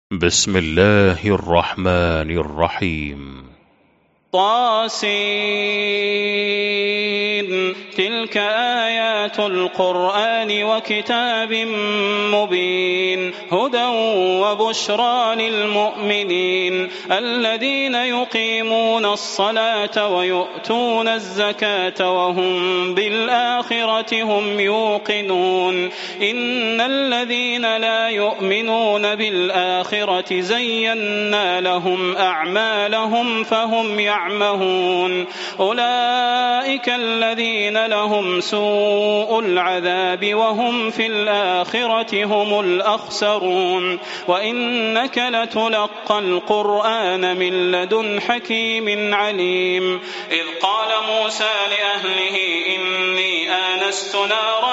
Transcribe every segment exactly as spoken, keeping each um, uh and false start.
بسم الله الرحمن الرحيم. طاسين تلك آيات القرآن وكتاب مبين هدى وبشرى للمؤمنين الذين يقيمون الصلاة ويؤتون الزكاة وهم بالآخرة هم يوقنون إن الذين لا يؤمنون بالآخرة زينا لهم أعمالهم فهم يعملون يعمهون أولئك الذين لهم سوء العذاب وهم في الآخرة هم الأخسرون وإنك لتلقى القرآن من لدن حكيم عليم إذ قال موسى لأهله إني آنست نارا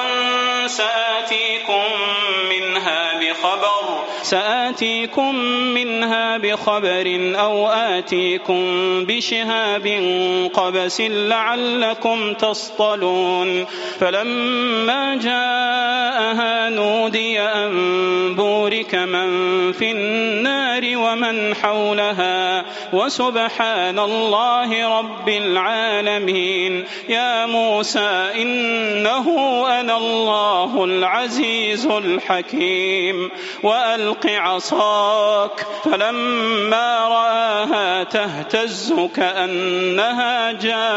سآتيكم منها بخبر سآتيكم منها بخبر أو آتيكم بشهاب قبس لعلكم تصطلون فلما جاءها نودي أن بورك من في النار ومن حولها وسبحان الله رب العالمين يا موسى إنه أنا الله العزيز الحكيم وألق عصاك فلما رآها تهتز كأنها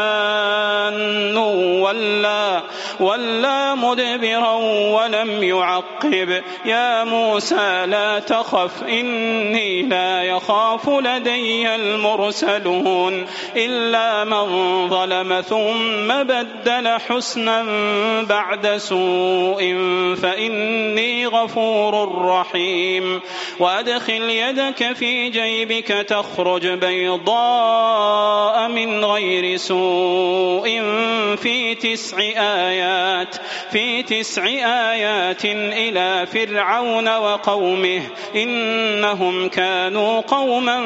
جان ولا, ولا مدبرا ولم يعقب يا موسى لا تخف إني لا يخاف لدي المرسلون إلا من ظلم ثم بدل حسنا بعد سوء فإني غفور رحيم وأدخل يدك في جيبك تخرج بيضاء من غير سوء في تسع آيات في تسع آيات إلى فرعون وقومه إنهم كانوا قوما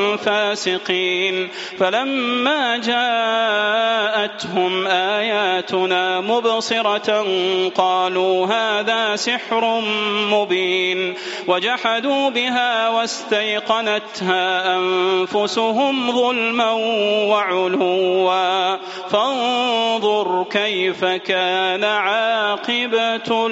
فاسقين فلما جاءتهم آياتنا مبصرة قالوا هذا سحر مبين وجحدوا بها واستيقنتها أنفسهم ظلما وعلوا فانظر كيف كان عاقبة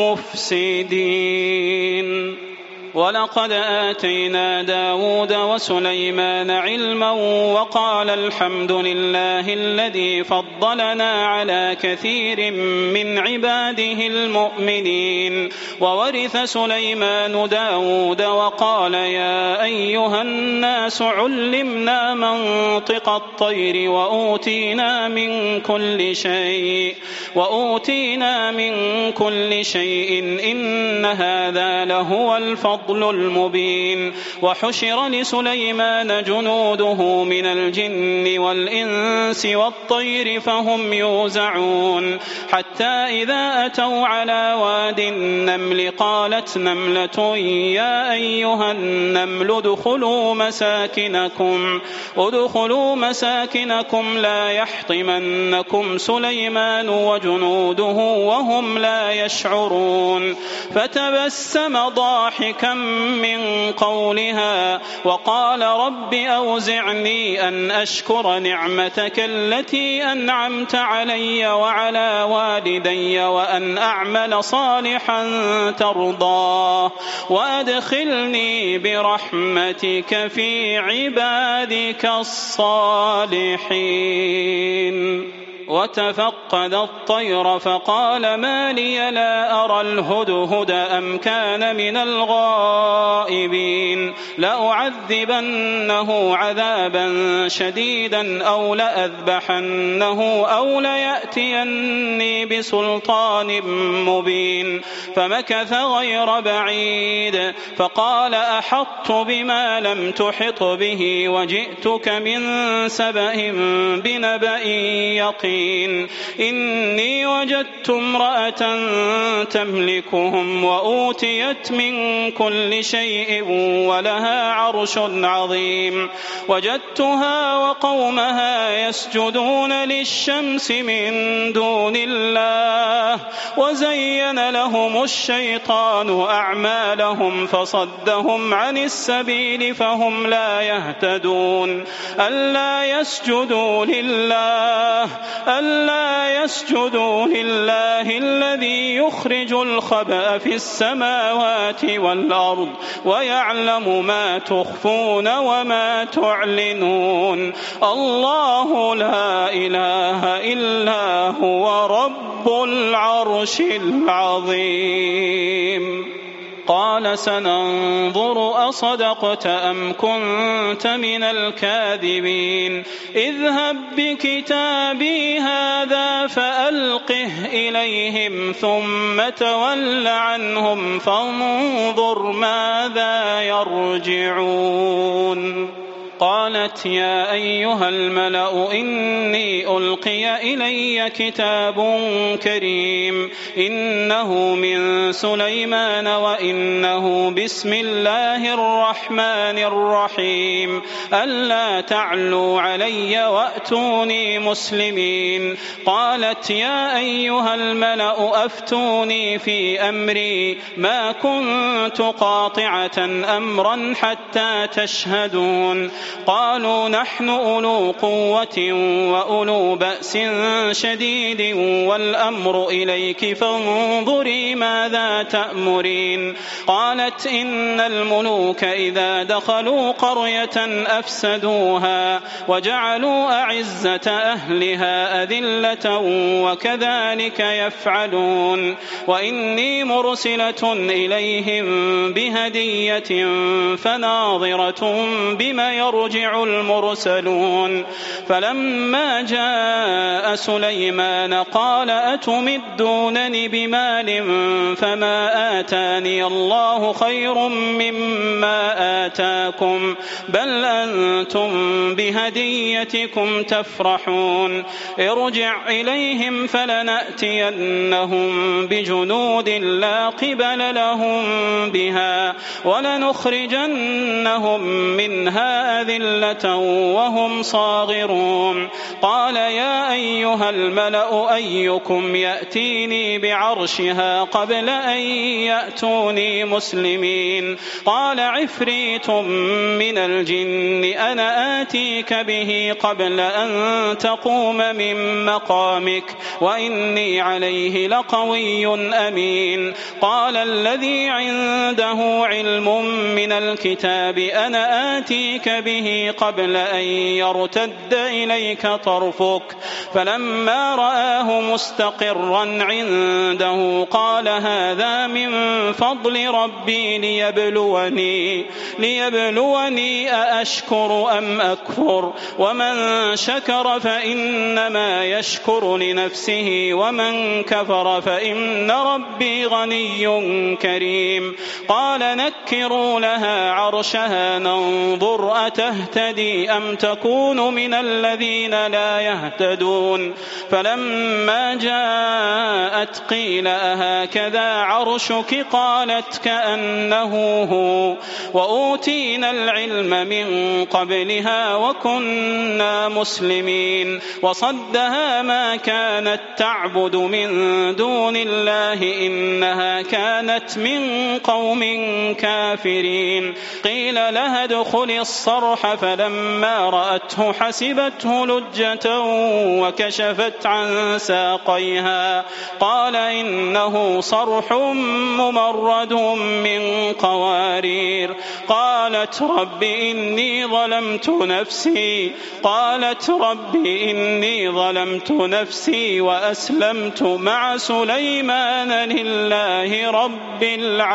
المفسدين ولقد آتينا داود وسليمان علما وقال الحمد لله الذي فضلنا على كثير من عباده المؤمنين وورث سليمان داود وقال يا أيها الناس علمنا منطق الطير وأوتينا من كل شيء وأوتينا من كل شيء إن هذا لهو الفضل المبين وحشر لسليمان جنوده من الجن والإنس والطير فهم يوزعون حتى إذا أتوا على واد النمل قالت نملة يا أيها النمل ادخلوا مساكنكم ادخلوا مساكنكم لا يحطمنكم سليمان وجنوده وهم لا يشعرون فتبسم ضاحكا من قولها وقال رب أوزعني أن أشكر نعمتك التي أنعمت علي وعلى والدي وأن أعمل صالحا ترضاه وأدخلني برحمتك في عبادك الصالحين وتفقد الطير فقال ما لي لا أرى الهدهد أم كان من الغائبين لأعذبنه عذابا شديدا أو لأذبحنه أو ليأتيني بسلطان مبين فمكث غير بعيد فقال أحطت بما لم تحط به وجئتك من سبأ بنبأ يقين إني وجدت امرأة تملكهم وأوتيت من كل شيء ولها فيها عرش عظيم وجدتها وقومها يسجدون للشمس من دون الله وزين لهم الشيطان أعمالهم فصدهم عن السبيل فهم لا يهتدون ألا يسجدوا لله ألا يسجدوا لله الذي يخرج الخبأ في السماوات والأرض ويعلم ما تخفون وما تعلنون الله لا إله إلا هو رب العرش العظيم. قال سننظر أصدقت أم كنت من الكاذبين اذهب بكتابي هذا فألقه إليهم ثم تول عنهم فانظر ماذا يرجعون. قالت يا أيها الملأ إني ألقي إلي كتاب كريم إنه من سليمان وإنه بسم الله الرحمن الرحيم ألا تعلوا علي وأتوني مسلمين. قالت يا أيها الملأ أفتوني في أمري ما كنت قاطعة أمرا حتى تشهدون. قالوا نحن أولو قوة وأولو بأس شديد والأمر إليك فانظري ماذا تأمرين. قالت إن الملوك إذا دخلوا قرية أفسدوها وجعلوا أعزة أهلها أذلة وكذلك يفعلون وإني مرسلة إليهم بهدية فناظرة بما يرجع المرسلون. فلما جاء سليمان قال أتمدونني بمال فما آتاني الله خير مما آتاكم بل أنتم بهديتكم تفرحون. ارجع إليهم فلنأتينهم بجنود لا قبل لهم بها ولنخرجنهم منها أذلة وهم صاغرون. قال يا أيها الملأ أيكم يأتيني بعرشها قبل أن يأتوني مسلمين. قال عفريت من الجن أنا آتيك به قبل أن تقوم من مقامك وإني عليه لقوي أمين. قال الذي عنده علم من الكتاب أنا آتيك به قبل أن يرتد إليك طرفك فلما رآه مستقرا عنده قال هذا من فضل ربي ليبلوني ليبلوني أأشكر أم أكفر ومن شكر فإنما يشكر لنفسه ومن كفر فإن ربي غني كريم. قال نكروا لها عرشها ننظر أتهتدي أم تكون من الذين لا يهتدون. فلما جاءت قيل أهكذا عرشك قالت كأنه هو وأوتينا العلم من قبلها وكنا مسلمين. وصدها ما كانت تعبد من دون الله إنها كانت من قوم كافرين. قيل لها ادخل الصرح فلما رأته حسبته لجة وكشفت عن ساقيها قال إنه صرح ممرد من قوارير. قالت رب إني ظلمت نفسي قالت رب إني ظلمت نفسي وأسلمت مع سليمان لله رب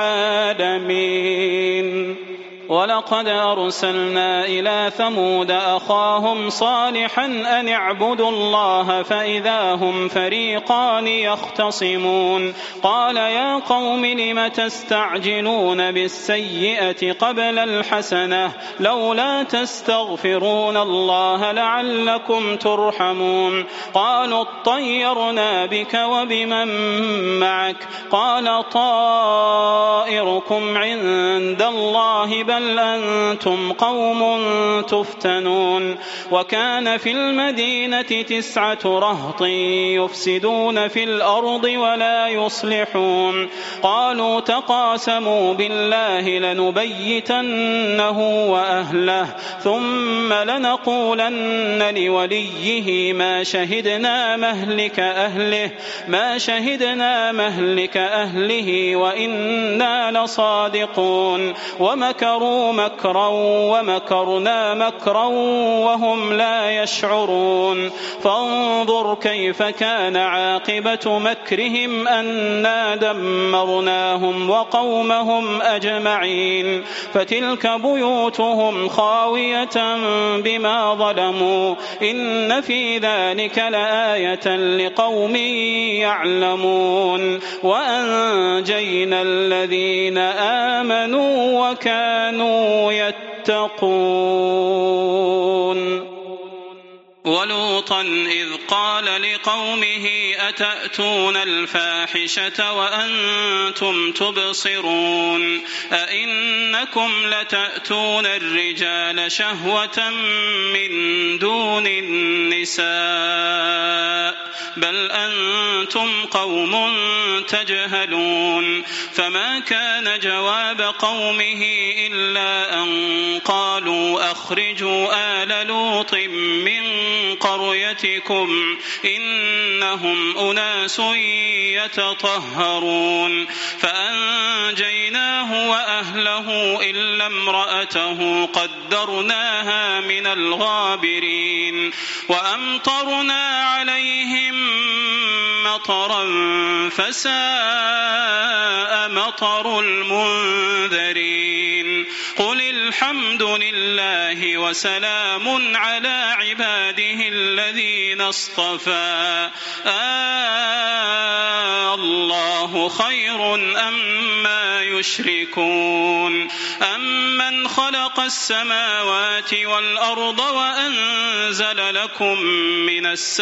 العالمين. ولقد أرسلنا إلى ثمود أخاهم صالحا أن اعبدوا الله فإذا هم فريقان يختصمون. قال يا قوم لم تستعجلون بالسيئة قبل الحسنة لولا تستغفرون الله لعلكم ترحمون. قالوا اطيرنا بك وبمن معك قال طائركم عند الله بل بل أنتم قوم تفتنون وكان في المدينة تسعة رهط يفسدون في الأرض ولا يصلحون قالوا تقاسموا بالله لنبيتنه وأهله ثم لنقولن لوليه ما شهدنا مهلك أهله ما شهدنا مهلك أهله وإنا لصادقون ومكروا مكرا ومكرنا مكرا وهم لا يشعرون فانظر كيف كان عاقبة مكرهم أنا دمرناهم وقومهم أجمعين فتلك بيوتهم خاوية بما ظلموا إن في ذلك لآية لقوم يعلمون وأنجينا الذين آمنوا وكانوا يتقون ولوطا إذ قال لقومه أتأتون الفاحشة وأنتم تبصرون أئنكم لتأتون الرجال شهوة من دون النساء بل أنتم قوم تجهلون فما كان جواب قومه إلا أن قالوا أخرجوا آل لوط من قريتكم إنهم أناس يتطهرون فأنجيناه وأهله إلا امرأته قدرناها من الغابرين وأمطرنا عليهم مطرا فساء مطر المنذرين قل الحمد لله وسلام على عباده الذين اصطفى آه الله خير أما يشركون أمن خلق السماوات والأرض وأنزل لكم من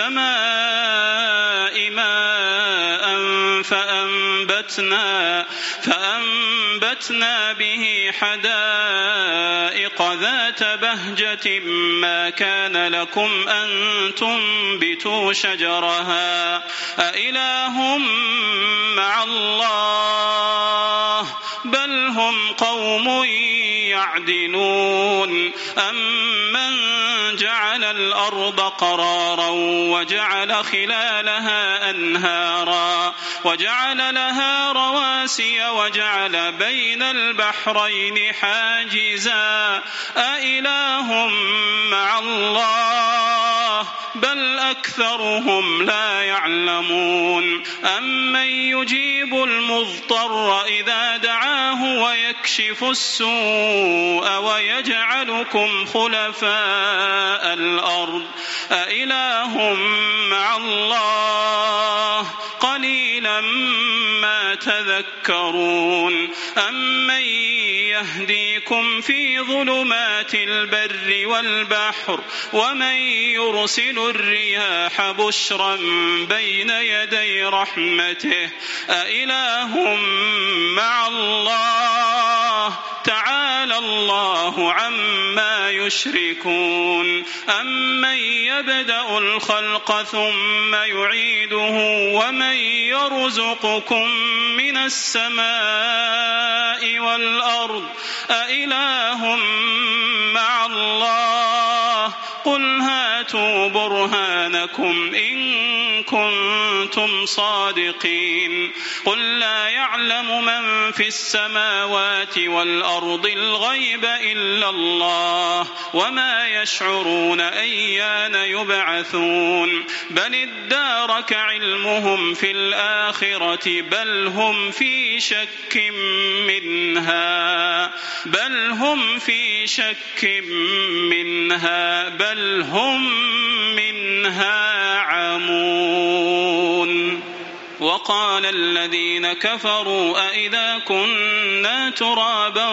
السماء ماء فأنبتنا, فأنبتنا به حدائق ذات بهجة ما كان لكم أن تنبتوا شجرها أإله مع الله بل هم قوم يعدلون أمن جعل الأرض قرارا وجعل خلالها أنهارا وجعل لها رواسي وجعل بين البحرين حاجزا أإله مع الله بل أكثرهم لا يعلمون أمن يجيب المضطر إذا دعاه ويكشف السوء ويجعلكم خلفاء الأرض أإله مع الله قليلا ما تذكرون أمن يهديكم في ظلمات البر والبحر ومن يرسل الرياح بشرا بين يدي رحمته أإله مع الله تعالى الله عما يشركون أمن يبدأ الخلق ثم يعيده ومن يرزقكم من السماء والأرض أإله مع الله قل هاتوا برهانكم إن كنتم صادقين قل لا يعلم من في السماوات والأرض الغيب إلا الله وما يشعرون أيان يبعثون بل ادارك علمهم في الآخرة بل هم في شك منها بل هم في شك منها بل هم منها عمون وقال الذين كفروا أئذا كنا ترابا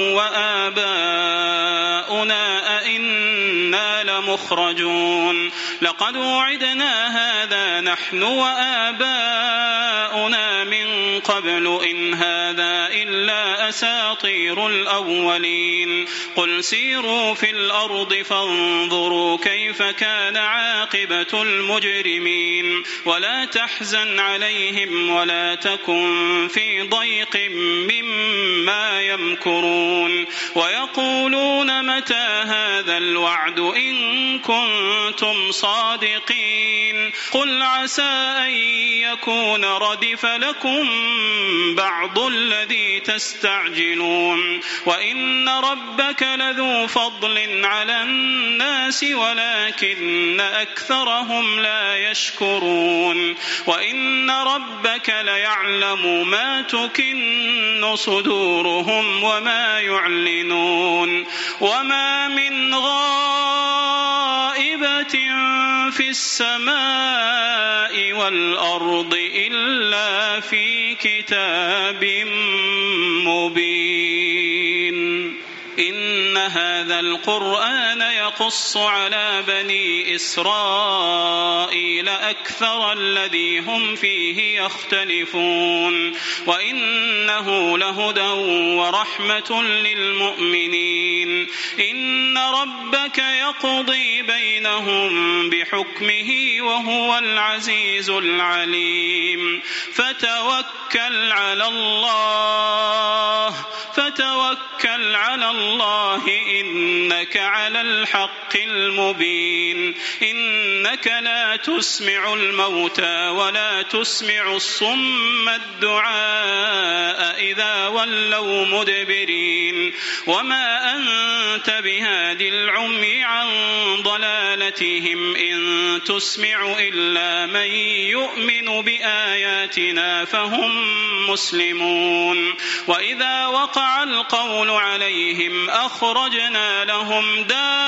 وآباؤنا أئنا لمخرجون لقد وعدنا هذا نحن وآباؤنا آباؤنا من قبل إن هذا إلا أساطير الأولين قل سيروا في الأرض فانظروا كيف كان عاقبة المجرمين ولا تحزن عليهم ولا تكن في ضيق مما يمكرون ويقولون متى هذا الوعد إن كنتم صادقين قل عسى أن يكون ردف لكم بعض الذي تستعجلون وإن ربك لذو فضل على الناس ولكن أكثرهم لا يشكرون وإن ربك ليعلم ما تكن صدورهم وما يعلنون وما من غائبة في السماء والأرض إلا في كتاب مبين إن هذا القرآن يقص على بني إسرائيل أكثر الذي هم فيه يختلفون وإنه لهدى ورحمة للمؤمنين إن ربك يقضي بينهم بحكمه وهو العزيز العليم فتوكل على الله فتوكل على الله إنك على الحق المبين إنك لا تسمع الموتى ولا تسمع الصم الدعاء إذا ولوا مدبرين وما أنت بهاد العمي عن ضلالتهم إن تسمع إلا من يؤمن بآياتنا فهم مسلمون وإذا وقع القول عليهم أخرجنا لهم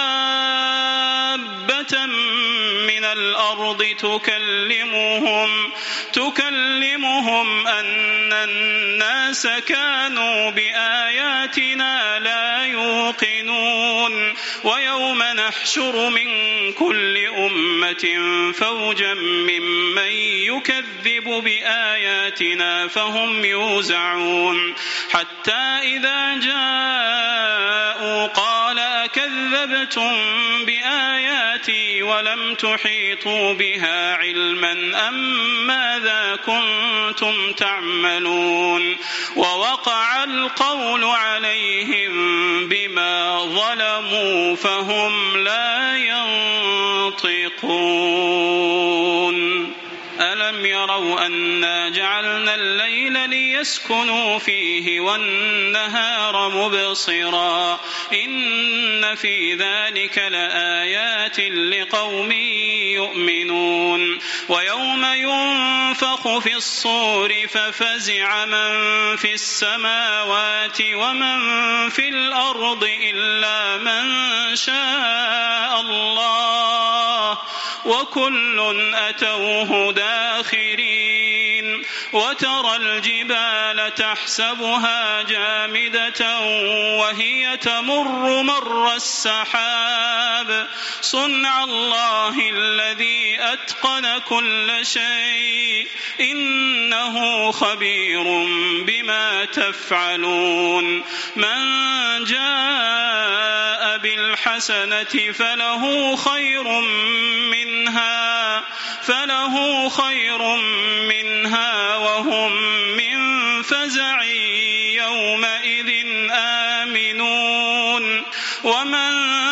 دابة من الأرض تكلمهم تكلمهم أن الناس كانوا بآياتنا لا يوقنون ويوم نحشر من كل أمة فوجا ممن يكذب بآياتنا فهم يوزعون حتى إذا جاءوا قال أكذبتم بآياتي ولم تحيطوا بها علما أم ماذا كنتم تعملون ووقع القول عليهم بما ظلموا فهم لا ينطقون ألم يروا أنا جعلنا الليل ليسكنوا فيه والنهار مبصرا إن في ذلك لآيات لقوم يؤمنون ويوم ينفخ في الصور ففزع من في السماوات ومن في الأرض إلا من شاء الله وكل أتوه داخرين وترى الجبال تحسبها جامدة وهي تمر مر السحاب صنع الله الذي أتقن كل شيء إنه خبير بما تفعلون من جاء بالحسنة فله خير منها فله خير منها وهم من فزع يومئذ آمنون ومن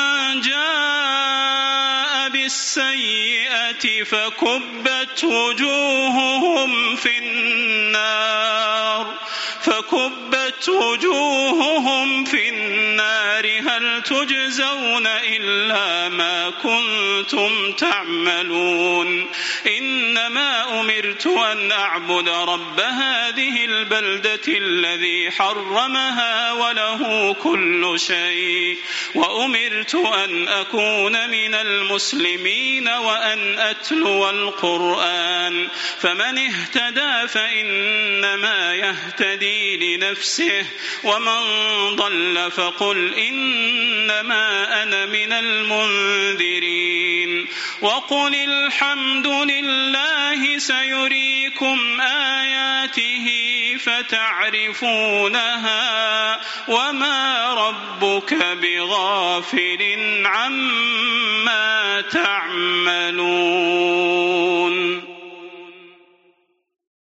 جاء بالسيئة فكبت وجوههم في النار فكبت وجوههم في النار هل تجزون إلا ما كنتم تعملون إنما أمرت أن أعبد رب هذه البلدة الذي حرمها وله كل شيء وأمرت أن أكون من المسلمين وأن أتلو القرآن فمن اهتدى فإنما يهتدي لنفسه ومن ضل فقل إن إنما أنا من المنذرين وقل الحمد لله سيريكم آياته فتعرفونها وما ربك بغافل عما تعملون.